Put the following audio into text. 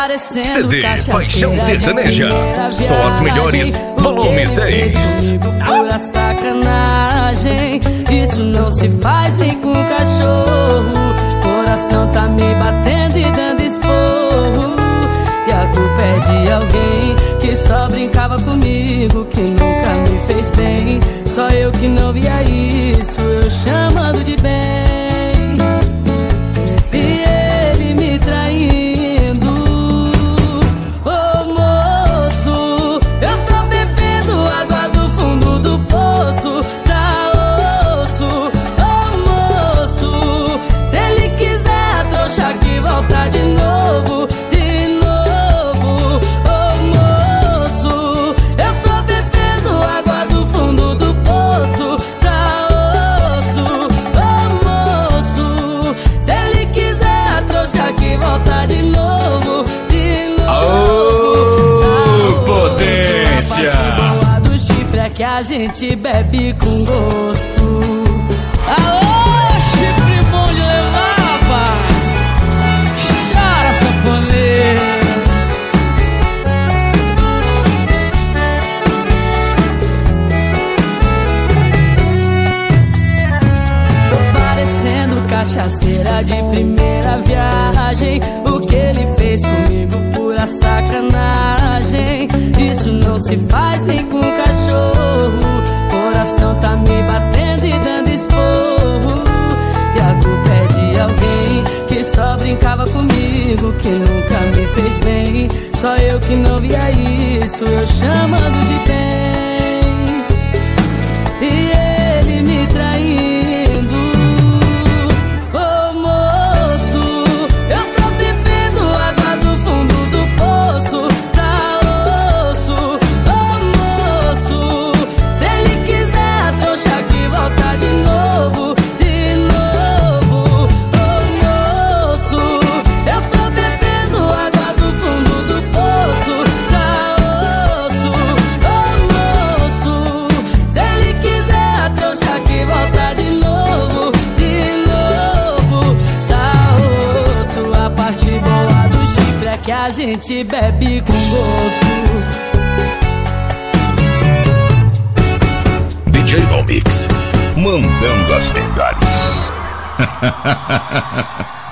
CD Paixão Sertaneja, só as melhores, volume 6. Pura sacanagem, isso não se faz nem com cachorro. Coração tá me batendo e dando esporro, e a culpa é de alguém que só brincava comigo, que nunca me fez bem. Só eu que não via isso, eu chamando de bem. E ele me traindo. Ô moço, eu tô bebendo água do fundo do poço, tá osso. Ô moço, se ele quiser a trouxa que volta de novo, de novo. Ô moço, eu tô bebendo água do fundo do poço, tá osso. Ô moço, se ele quiser a trouxa que volta de novo, de novo. Ô, potência! A parte boa do chifre é que a gente bebe com gosto. Aô, chifre bom de levar, rapaz! Chora, sanfoneiro! Tô parecendo cachaceira de primeira viagem. O que ele fez comigo, pura sacanagem. Isso não se faz nem com cachorro. Coração tá me batendo e dando esporro, e a culpa é de alguém que só brincava comigo, que nunca me fez bem. Só eu que não via isso, eu chamando de bem. E ele me traindo. Ô moço, eu tô bebendo água do fundo do poço, tá osso. Ô moço, se ele quiser a trouxa que volta de novo, de novo. Ô moço, eu tô bebendo água do fundo do poço, tá osso. Ô moço, se ele quiser a trouxa que volta de novo, tá osso. A parte boa do chifre é que a gente bebe com gosto. DJ Valmix, mandando as melhores.